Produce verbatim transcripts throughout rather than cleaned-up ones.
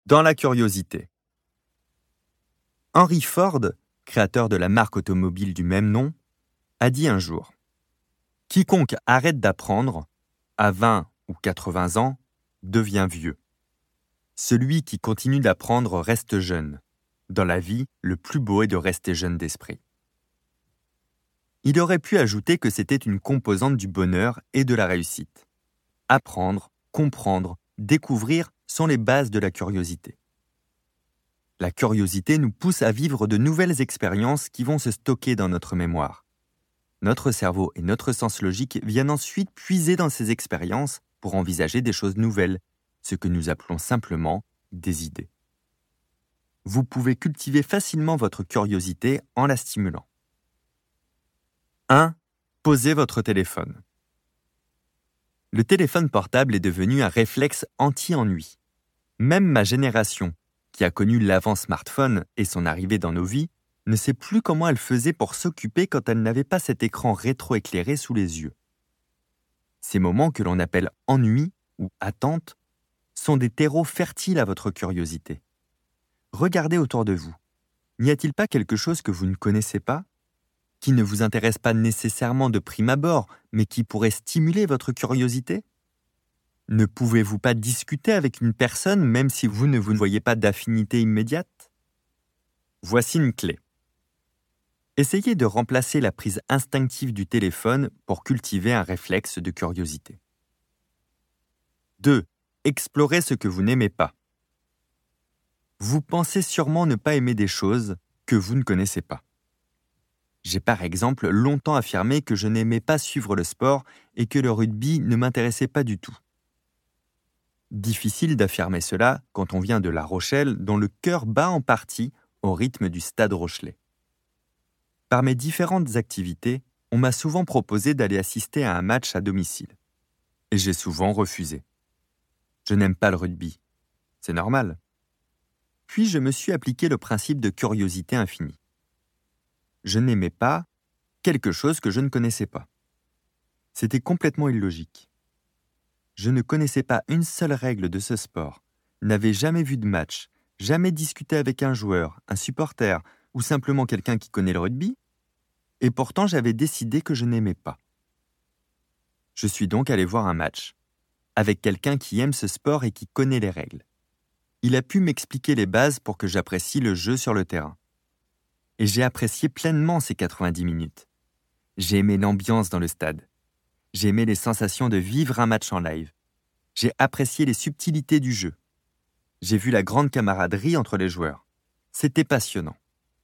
Dans la curiosité. Henry Ford, créateur de la marque automobile du même nom, a dit un jour « Quiconque arrête d'apprendre, à vingt ou quatre-vingts ans, devient vieux. Celui qui continue d'apprendre reste jeune. Dans la vie, le plus beau est de rester jeune d'esprit. » Il aurait pu ajouter que c'était une composante du bonheur et de la réussite. Apprendre, comprendre, découvrir sont les bases de la curiosité. La curiosité nous pousse à vivre de nouvelles expériences qui vont se stocker dans notre mémoire. Notre cerveau et notre sens logique viennent ensuite puiser dans ces expériences pour envisager des choses nouvelles, ce que nous appelons simplement des idées. Vous pouvez cultiver facilement votre curiosité en la stimulant. un. Posez votre téléphone. Le téléphone portable est devenu un réflexe anti-ennui. Même ma génération, qui a connu l'avant-smartphone et son arrivée dans nos vies, ne sait plus comment elle faisait pour s'occuper quand elle n'avait pas cet écran rétroéclairé sous les yeux. Ces moments que l'on appelle ennui ou attente sont des terreaux fertiles à votre curiosité. Regardez autour de vous. N'y a-t-il pas quelque chose que vous ne connaissez pas, qui ne vous intéresse pas nécessairement de prime abord, mais qui pourrait stimuler votre curiosité ? Ne pouvez-vous pas discuter avec une personne même si vous ne vous voyez pas d'affinité immédiate ? Voici une clé. Essayez de remplacer la prise instinctive du téléphone pour cultiver un réflexe de curiosité. deux. Explorez ce que vous n'aimez pas. Vous pensez sûrement ne pas aimer des choses que vous ne connaissez pas. J'ai par exemple longtemps affirmé que je n'aimais pas suivre le sport et que le rugby ne m'intéressait pas du tout. Difficile d'affirmer cela quand on vient de La Rochelle, dont le cœur bat en partie au rythme du Stade Rochelais. Par mes différentes activités, on m'a souvent proposé d'aller assister à un match à domicile. Et j'ai souvent refusé. Je n'aime pas le rugby. C'est normal. Puis je me suis appliqué le principe de curiosité infinie. Je n'aimais pas quelque chose que je ne connaissais pas. C'était complètement illogique. Je ne connaissais pas une seule règle de ce sport, n'avais jamais vu de match, jamais discuté avec un joueur, un supporter ou simplement quelqu'un qui connaît le rugby, et pourtant j'avais décidé que je n'aimais pas. Je suis donc allé voir un match, avec quelqu'un qui aime ce sport et qui connaît les règles. Il a pu m'expliquer les bases pour que j'apprécie le jeu sur le terrain. Et j'ai apprécié pleinement ces quatre-vingt-dix minutes. J'ai aimé l'ambiance dans le stade. J'ai aimé les sensations de vivre un match en live. J'ai apprécié les subtilités du jeu. J'ai vu la grande camaraderie entre les joueurs. C'était passionnant.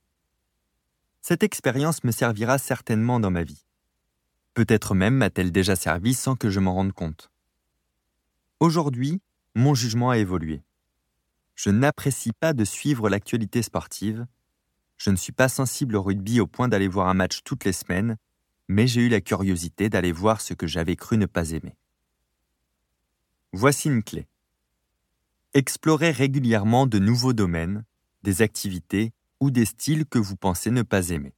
Cette expérience me servira certainement dans ma vie. Peut-être même m'a-t-elle déjà servi sans que je m'en rende compte. Aujourd'hui, mon jugement a évolué. Je n'apprécie pas de suivre l'actualité sportive. Je ne suis pas sensible au rugby au point d'aller voir un match toutes les semaines, mais j'ai eu la curiosité d'aller voir ce que j'avais cru ne pas aimer. Voici une clé. Explorez régulièrement de nouveaux domaines, des activités ou des styles que vous pensez ne pas aimer.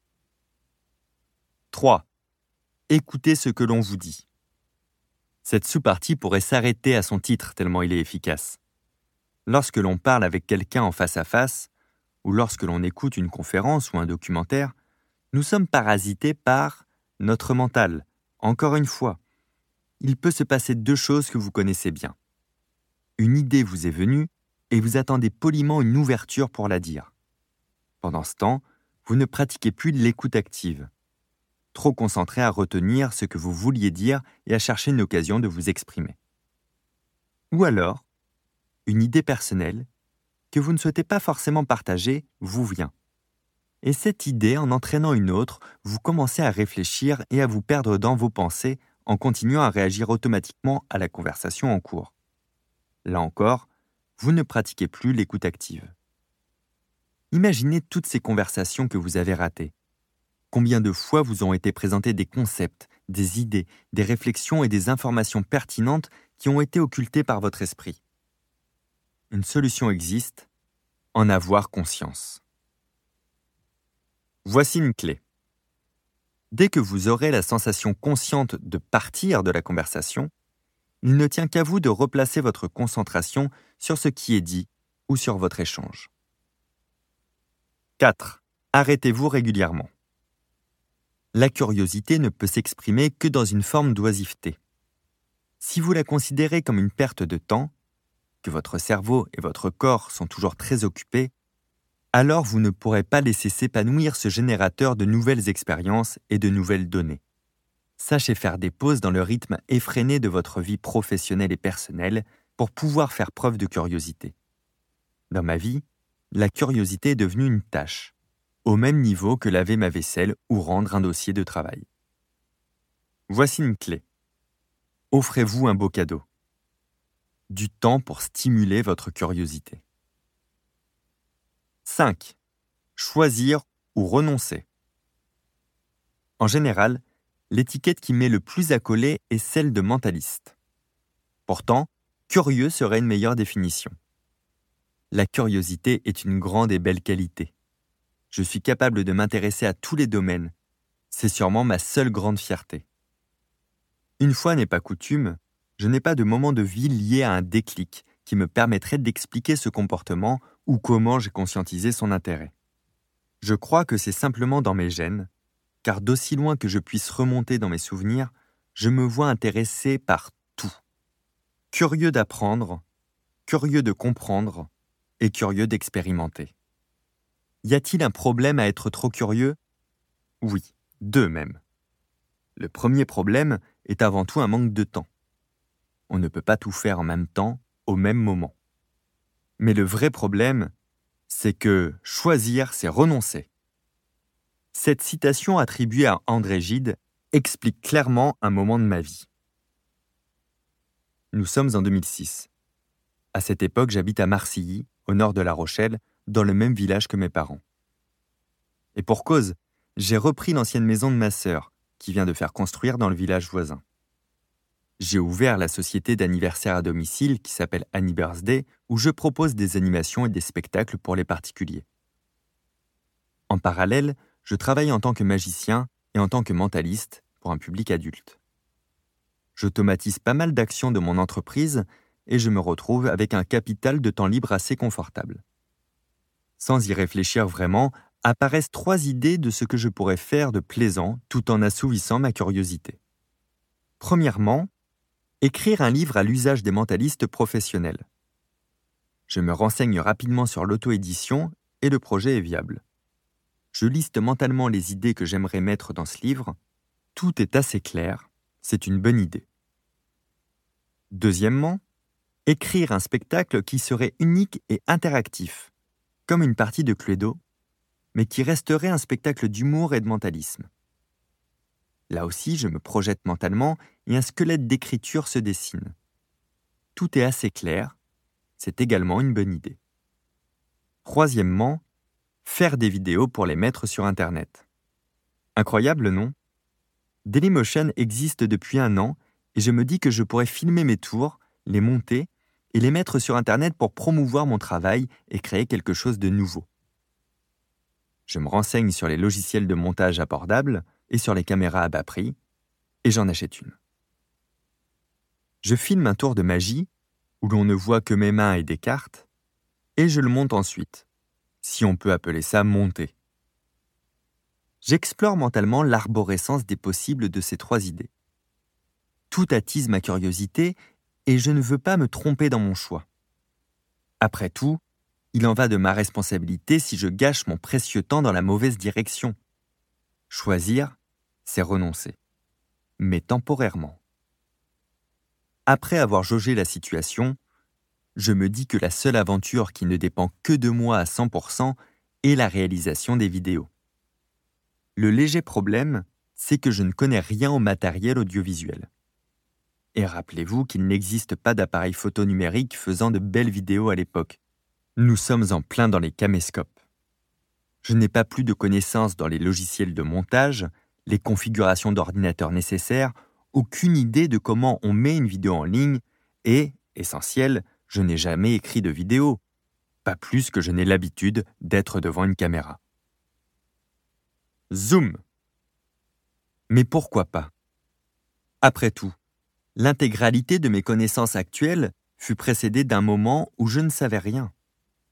trois. Écoutez ce que l'on vous dit. Cette sous-partie pourrait s'arrêter à son titre tellement il est efficace. Lorsque l'on parle avec quelqu'un en face à face, ou lorsque l'on écoute une conférence ou un documentaire, nous sommes parasités par notre mental. Encore une fois, il peut se passer deux choses que vous connaissez bien. Une idée vous est venue et vous attendez poliment une ouverture pour la dire. Pendant ce temps, vous ne pratiquez plus l'écoute active. Trop concentré à retenir ce que vous vouliez dire et à chercher une occasion de vous exprimer. Ou alors, une idée personnelle que vous ne souhaitez pas forcément partager vous vient. Et cette idée, en entraînant une autre, vous commencez à réfléchir et à vous perdre dans vos pensées en continuant à réagir automatiquement à la conversation en cours. Là encore, vous ne pratiquez plus l'écoute active. Imaginez toutes ces conversations que vous avez ratées. Combien de fois vous ont été présentés des concepts, des idées, des réflexions et des informations pertinentes qui ont été occultées par votre esprit. Une solution existe, en avoir conscience. Voici une clé. Dès que vous aurez la sensation consciente de partir de la conversation, il ne tient qu'à vous de replacer votre concentration sur ce qui est dit ou sur votre échange. quatre. Arrêtez-vous régulièrement. La curiosité ne peut s'exprimer que dans une forme d'oisiveté. Si vous la considérez comme une perte de temps, que votre cerveau et votre corps sont toujours très occupés, alors vous ne pourrez pas laisser s'épanouir ce générateur de nouvelles expériences et de nouvelles données. Sachez faire des pauses dans le rythme effréné de votre vie professionnelle et personnelle pour pouvoir faire preuve de curiosité. Dans ma vie, la curiosité est devenue une tâche, au même niveau que laver ma vaisselle ou rendre un dossier de travail. Voici une clé. Offrez-vous un beau cadeau. Du temps pour stimuler votre curiosité. cinq. Choisir ou renoncer. En général, l'étiquette qui met le plus à coller est celle de mentaliste. Pourtant, curieux serait une meilleure définition. La curiosité est une grande et belle qualité. Je suis capable de m'intéresser à tous les domaines. C'est sûrement ma seule grande fierté. Une fois n'est pas coutume, je n'ai pas de moment de vie lié à un déclic qui me permettrait d'expliquer ce comportement ou comment j'ai conscientisé son intérêt. Je crois que c'est simplement dans mes gènes, car d'aussi loin que je puisse remonter dans mes souvenirs, je me vois intéressé par tout. Curieux d'apprendre, curieux de comprendre et curieux d'expérimenter. Y a-t-il un problème à être trop curieux ? Oui, deux même. Le premier problème est avant tout un manque de temps. On ne peut pas tout faire en même temps, au même moment. Mais le vrai problème, c'est que choisir, c'est renoncer. Cette citation attribuée à André Gide explique clairement un moment de ma vie. Nous sommes en deux mille six. À cette époque, j'habite à Marcilly, au nord de La Rochelle, dans le même village que mes parents. Et pour cause, j'ai repris l'ancienne maison de ma sœur, qui vient de faire construire dans le village voisin. J'ai ouvert la société d'anniversaire à domicile qui s'appelle Annie Birthday, où je propose des animations et des spectacles pour les particuliers. En parallèle, je travaille en tant que magicien et en tant que mentaliste pour un public adulte. J'automatise pas mal d'actions de mon entreprise et je me retrouve avec un capital de temps libre assez confortable. Sans y réfléchir vraiment, apparaissent trois idées de ce que je pourrais faire de plaisant tout en assouvissant ma curiosité. Premièrement, écrire un livre à l'usage des mentalistes professionnels. Je me renseigne rapidement sur l'auto-édition et le projet est viable. Je liste mentalement les idées que j'aimerais mettre dans ce livre. Tout est assez clair, c'est une bonne idée. Deuxièmement, écrire un spectacle qui serait unique et interactif, comme une partie de Cluedo, mais qui resterait un spectacle d'humour et de mentalisme. Là aussi, je me projette mentalement et un squelette d'écriture se dessine. Tout est assez clair, c'est également une bonne idée. Troisièmement, faire des vidéos pour les mettre sur Internet. Incroyable, non ? Dailymotion existe depuis un an et je me dis que je pourrais filmer mes tours, les monter et les mettre sur Internet pour promouvoir mon travail et créer quelque chose de nouveau. Je me renseigne sur les logiciels de montage abordables et sur les caméras à bas prix, et j'en achète une. Je filme un tour de magie, où l'on ne voit que mes mains et des cartes, et je le monte ensuite, si on peut appeler ça monter. J'explore mentalement l'arborescence des possibles de ces trois idées. Tout attise ma curiosité, et je ne veux pas me tromper dans mon choix. Après tout, il en va de ma responsabilité si je gâche mon précieux temps dans la mauvaise direction. Choisir, c'est renoncer. Mais temporairement. Après avoir jaugé la situation, je me dis que la seule aventure qui ne dépend que de moi à cent pour cent est la réalisation des vidéos. Le léger problème, c'est que je ne connais rien au matériel audiovisuel. Et rappelez-vous qu'il n'existe pas d'appareil photo numérique faisant de belles vidéos à l'époque. Nous sommes en plein dans les caméscopes. Je n'ai pas plus de connaissances dans les logiciels de montage, les configurations d'ordinateur nécessaires, aucune idée de comment on met une vidéo en ligne et, essentiel, je n'ai jamais écrit de vidéo, pas plus que je n'ai l'habitude d'être devant une caméra. Zoom. Mais pourquoi pas ? Après tout, l'intégralité de mes connaissances actuelles fut précédée d'un moment où je ne savais rien.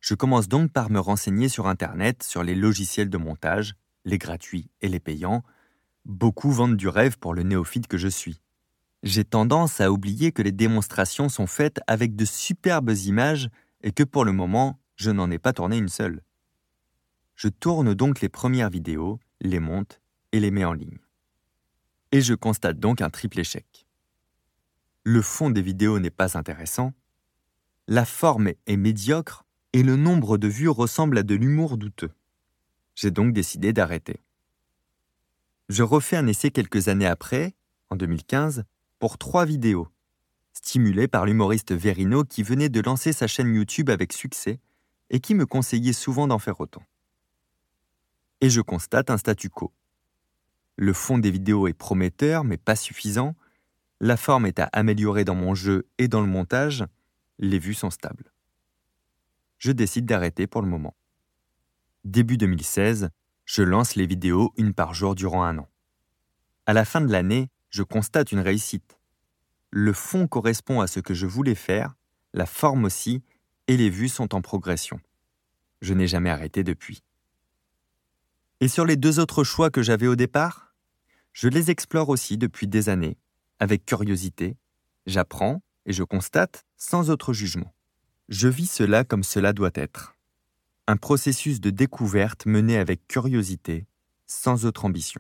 Je commence donc par me renseigner sur Internet, sur les logiciels de montage, les gratuits et les payants. Beaucoup vendent du rêve pour le néophyte que je suis. J'ai tendance à oublier que les démonstrations sont faites avec de superbes images et que pour le moment, je n'en ai pas tourné une seule. Je tourne donc les premières vidéos, les monte et les mets en ligne. Et je constate donc un triple échec. Le fond des vidéos n'est pas intéressant, la forme est médiocre et le nombre de vues ressemble à de l'humour douteux. J'ai donc décidé d'arrêter. Je refais un essai quelques années après, en deux mille quinze, pour trois vidéos, stimulé par l'humoriste Verino qui venait de lancer sa chaîne YouTube avec succès et qui me conseillait souvent d'en faire autant. Et je constate un statu quo. Le fond des vidéos est prometteur mais pas suffisant, la forme est à améliorer dans mon jeu et dans le montage, les vues sont stables. Je décide d'arrêter pour le moment. Début deux mille seize, je lance les vidéos une par jour durant un an. À la fin de l'année, je constate une réussite. Le fond correspond à ce que je voulais faire, la forme aussi, et les vues sont en progression. Je n'ai jamais arrêté depuis. Et sur les deux autres choix que j'avais au départ, je les explore aussi depuis des années, avec curiosité. J'apprends et je constate sans autre jugement. Je vis cela comme cela doit être. Un processus de découverte mené avec curiosité, sans autre ambition.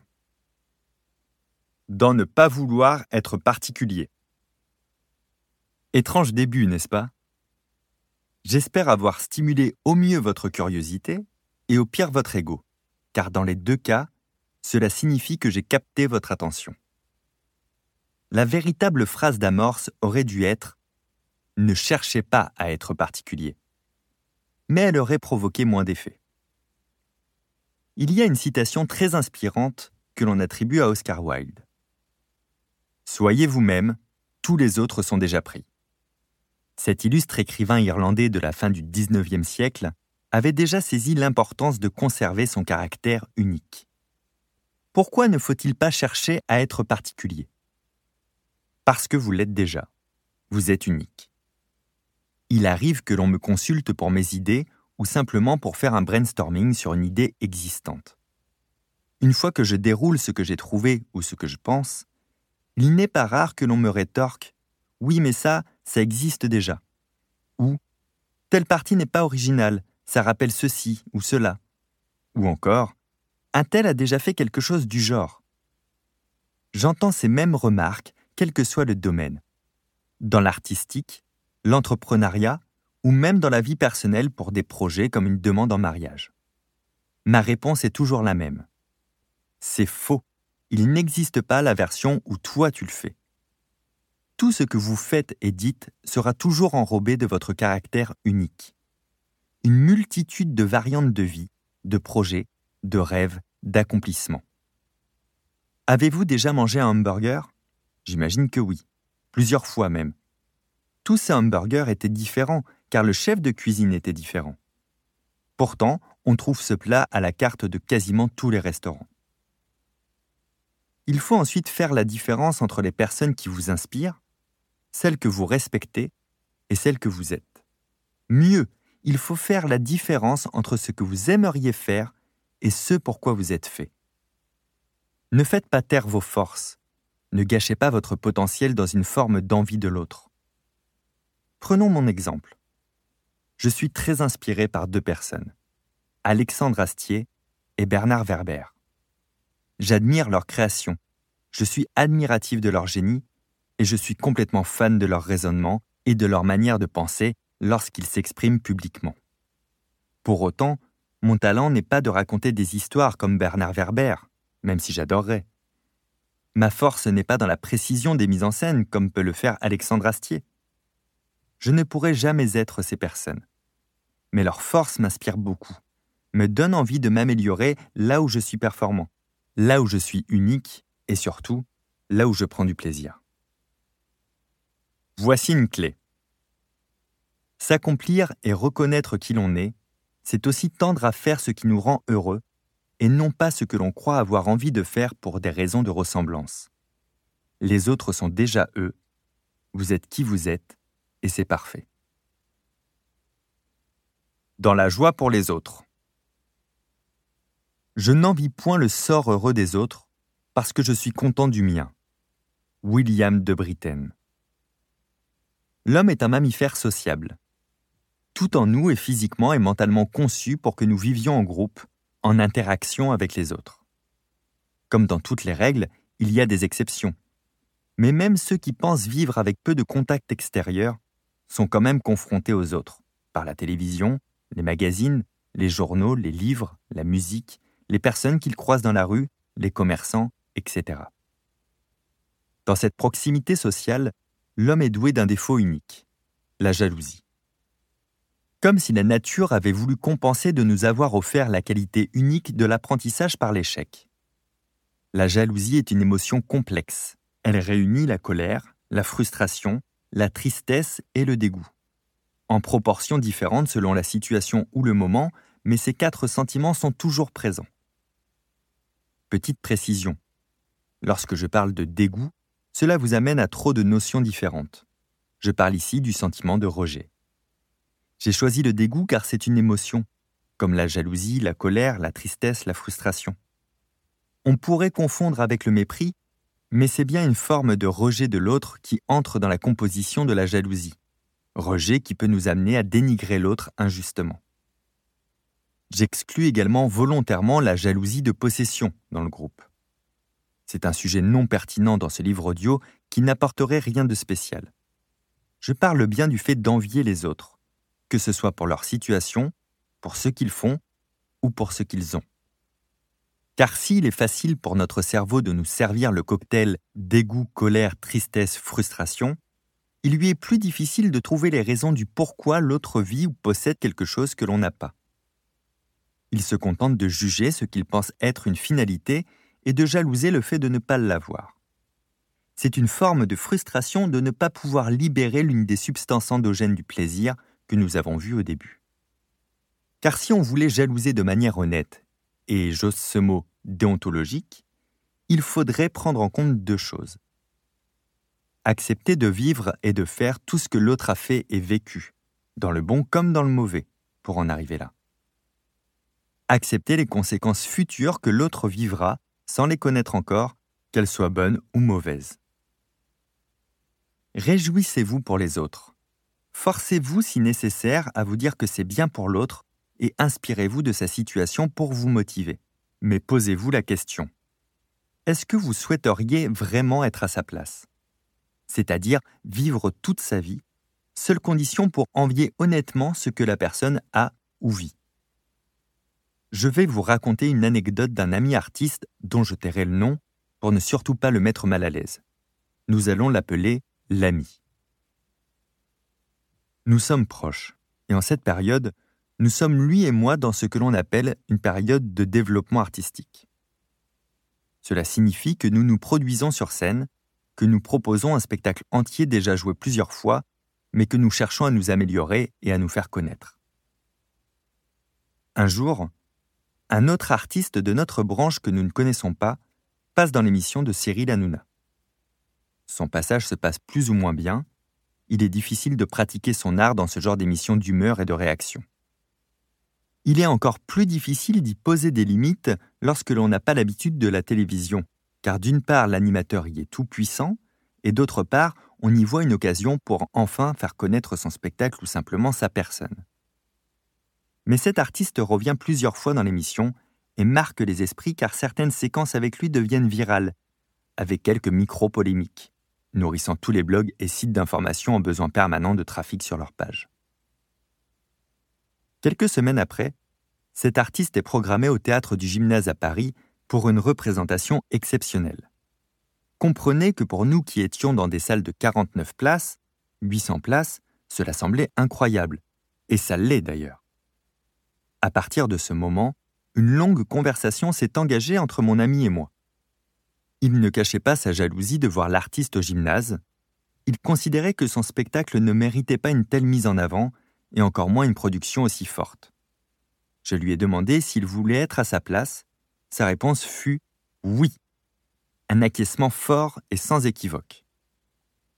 Dans ne pas vouloir être particulier. Étrange début, n'est-ce pas ? J'espère avoir stimulé au mieux votre curiosité et au pire votre ego, car dans les deux cas, cela signifie que j'ai capté votre attention. La véritable phrase d'amorce aurait dû être « Ne cherchez pas à être particulier », mais elle aurait provoqué moins d'effet. Il y a une citation très inspirante que l'on attribue à Oscar Wilde. « Soyez vous-même, tous les autres sont déjà pris ». Cet illustre écrivain irlandais de la fin du dix-neuvième siècle avait déjà saisi l'importance de conserver son caractère unique. Pourquoi ne faut-il pas chercher à être particulier ? Parce que vous l'êtes déjà. Vous êtes unique. Il arrive que l'on me consulte pour mes idées ou simplement pour faire un brainstorming sur une idée existante. Une fois que je déroule ce que j'ai trouvé ou ce que je pense, il n'est pas rare que l'on me rétorque « Oui, mais ça, ça existe déjà » ou « Telle partie n'est pas originale, ça rappelle ceci ou cela » ou encore « Un tel a déjà fait quelque chose du genre ». J'entends ces mêmes remarques, quel que soit le domaine. Dans l'artistique, l'entrepreneuriat ou même dans la vie personnelle pour des projets comme une demande en mariage. Ma réponse est toujours la même. C'est faux. Il n'existe pas la version où toi tu le fais. Tout ce que vous faites et dites sera toujours enrobé de votre caractère unique. Une multitude de variantes de vie, de projets, de rêves, d'accomplissements. Avez-vous déjà mangé un hamburger ? J'imagine que oui, plusieurs fois même. Tous ces hamburgers étaient différents car le chef de cuisine était différent. Pourtant, on trouve ce plat à la carte de quasiment tous les restaurants. Il faut ensuite faire la différence entre les personnes qui vous inspirent, celles que vous respectez et celles que vous êtes. Mieux, il faut faire la différence entre ce que vous aimeriez faire et ce pourquoi vous êtes fait. Ne faites pas taire vos forces. Ne gâchez pas votre potentiel dans une forme d'envie de l'autre. Prenons mon exemple. Je suis très inspiré par deux personnes, Alexandre Astier et Bernard Werber. J'admire leur création, je suis admiratif de leur génie et je suis complètement fan de leur raisonnement et de leur manière de penser lorsqu'ils s'expriment publiquement. Pour autant, mon talent n'est pas de raconter des histoires comme Bernard Werber, même si j'adorerais. Ma force n'est pas dans la précision des mises en scène comme peut le faire Alexandre Astier. Je ne pourrai jamais être ces personnes. Mais leur force m'inspire beaucoup, me donne envie de m'améliorer là où je suis performant, là où je suis unique et surtout, là où je prends du plaisir. Voici une clé. S'accomplir et reconnaître qui l'on est, c'est aussi tendre à faire ce qui nous rend heureux et non pas ce que l'on croit avoir envie de faire pour des raisons de ressemblance. Les autres sont déjà eux, vous êtes qui vous êtes, et c'est parfait. dans la joie pour les autres. Je n'envie point le sort heureux des autres, parce que je suis content du mien. William de Britten. L'homme est un mammifère sociable. Tout en nous est physiquement et mentalement conçu pour que nous vivions en groupe, en interaction avec les autres. Comme dans toutes les règles, il y a des exceptions. Mais même ceux qui pensent vivre avec peu de contact extérieur sont quand même confrontés aux autres, par la télévision, les magazines, les journaux, les livres, la musique, les personnes qu'ils croisent dans la rue, les commerçants, et cetera. Dans cette proximité sociale, l'homme est doué d'un défaut unique, la jalousie. Comme si la nature avait voulu compenser de nous avoir offert la qualité unique de l'apprentissage par l'échec. La jalousie est une émotion complexe. Elle réunit la colère, la frustration, la tristesse et le dégoût. En proportions différentes selon la situation ou le moment, mais ces quatre sentiments sont toujours présents. Petite précision. Lorsque je parle de dégoût, cela vous amène à trop de notions différentes. Je parle ici du sentiment de rejet. J'ai choisi le dégoût car c'est une émotion, comme la jalousie, la colère, la tristesse, la frustration. On pourrait confondre avec le mépris, mais c'est bien une forme de rejet de l'autre qui entre dans la composition de la jalousie. Rejet qui peut nous amener à dénigrer l'autre injustement. J'exclus également volontairement la jalousie de possession dans le groupe. C'est un sujet non pertinent dans ce livre audio qui n'apporterait rien de spécial. Je parle bien du fait d'envier les autres, que ce soit pour leur situation, pour ce qu'ils font ou pour ce qu'ils ont. Car s'il est facile pour notre cerveau de nous servir le cocktail dégoût, colère, tristesse, frustration, il lui est plus difficile de trouver les raisons du pourquoi l'autre vit ou possède quelque chose que l'on n'a pas. Il se contente de juger ce qu'il pense être une finalité et de jalouser le fait de ne pas l'avoir. C'est une forme de frustration de ne pas pouvoir libérer l'une des substances endogènes du plaisir que nous avons vues au début. Car si on voulait jalouser de manière honnête, et j'ose ce mot déontologique, il faudrait prendre en compte deux choses. Accepter de vivre et de faire tout ce que l'autre a fait et vécu, dans le bon comme dans le mauvais, pour en arriver là. Accepter les conséquences futures que l'autre vivra sans les connaître encore, qu'elles soient bonnes ou mauvaises. Réjouissez-vous pour les autres. Forcez-vous si nécessaire à vous dire que c'est bien pour l'autre et inspirez-vous de sa situation pour vous motiver. Mais posez-vous la question. Est-ce que vous souhaiteriez vraiment être à sa place ? C'est-à-dire vivre toute sa vie, seule condition pour envier honnêtement ce que la personne a ou vit. Je vais vous raconter une anecdote d'un ami artiste dont je tairai le nom pour ne surtout pas le mettre mal à l'aise. Nous allons l'appeler l'ami. Nous sommes proches, et en cette période, nous sommes lui et moi dans ce que l'on appelle une période de développement artistique. Cela signifie que nous nous produisons sur scène, que nous proposons un spectacle entier déjà joué plusieurs fois, mais que nous cherchons à nous améliorer et à nous faire connaître. Un jour, un autre artiste de notre branche que nous ne connaissons pas passe dans l'émission de Cyril Hanouna. Son passage se passe plus ou moins bien. Il est difficile de pratiquer son art dans ce genre d'émission d'humeur et de réaction. Il est encore plus difficile d'y poser des limites lorsque l'on n'a pas l'habitude de la télévision, car d'une part, l'animateur y est tout puissant, et d'autre part, on y voit une occasion pour enfin faire connaître son spectacle ou simplement sa personne. Mais cet artiste revient plusieurs fois dans l'émission et marque les esprits car certaines séquences avec lui deviennent virales, avec quelques micro-polémiques, nourrissant tous les blogs et sites d'information en besoin permanent de trafic sur leur page. Quelques semaines après, cet artiste est programmé au Théâtre du Gymnase à Paris pour une représentation exceptionnelle. Comprenez que pour nous qui étions dans des salles de quarante-neuf places, huit cents places, cela semblait incroyable, et ça l'est d'ailleurs. À partir de ce moment, une longue conversation s'est engagée entre mon ami et moi. Il ne cachait pas sa jalousie de voir l'artiste au gymnase. Il considérait que son spectacle ne méritait pas une telle mise en avant, et encore moins une production aussi forte. Je lui ai demandé s'il voulait être à sa place. Sa réponse fut « oui ». Un acquiescement fort et sans équivoque.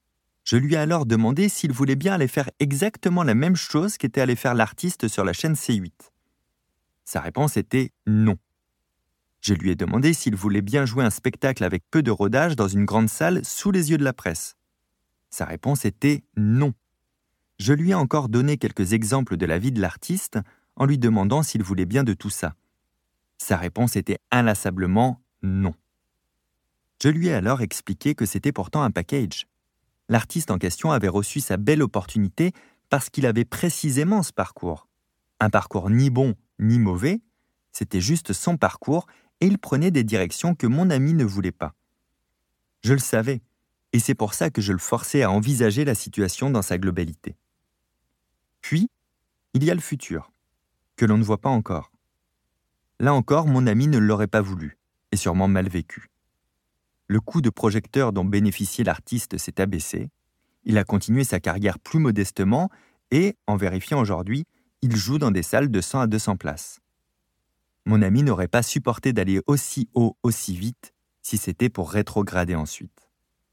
Je lui ai alors demandé s'il voulait bien aller faire exactement la même chose qu'était allé faire l'artiste sur la chaîne C huit. Sa réponse était non. Je lui ai demandé s'il voulait bien jouer un spectacle avec peu de rodage dans une grande salle sous les yeux de la presse. Sa réponse était non. Je lui ai encore donné quelques exemples de la vie de l'artiste en lui demandant s'il voulait bien de tout ça. Sa réponse était inlassablement non. Je lui ai alors expliqué que c'était pourtant un package. L'artiste en question avait reçu sa belle opportunité parce qu'il avait précisément ce parcours. Un parcours ni bon ni mauvais, c'était juste son parcours et il prenait des directions que mon ami ne voulait pas. Je le savais, et c'est pour ça que je le forçais à envisager la situation dans sa globalité. Puis, il y a le futur, que l'on ne voit pas encore. Là encore, mon ami ne l'aurait pas voulu, et sûrement mal vécu. Le coup de projecteur dont bénéficiait l'artiste s'est abaissé, il a continué sa carrière plus modestement et, en vérifiant aujourd'hui, il joue dans des salles de cent à deux cents places. Mon ami n'aurait pas supporté d'aller aussi haut, aussi vite, si c'était pour rétrograder ensuite.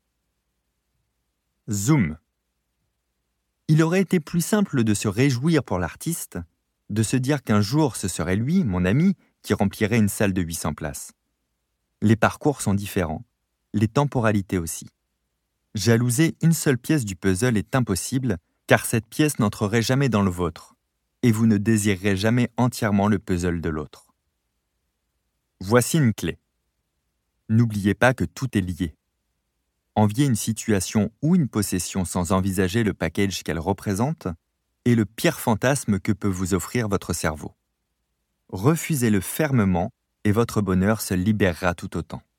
Zoom. Il aurait été plus simple de se réjouir pour l'artiste, de se dire qu'un jour ce serait lui, mon ami, qui remplirait une salle de huit cents places. Les parcours sont différents, les temporalités aussi. Jalouser une seule pièce du puzzle est impossible, car cette pièce n'entrerait jamais dans le vôtre, et vous ne désirerez jamais entièrement le puzzle de l'autre. Voici une clé. N'oubliez pas que tout est lié. Envier une situation ou une possession sans envisager le package qu'elle représente est le pire fantasme que peut vous offrir votre cerveau. Refusez-le fermement et votre bonheur se libérera tout autant.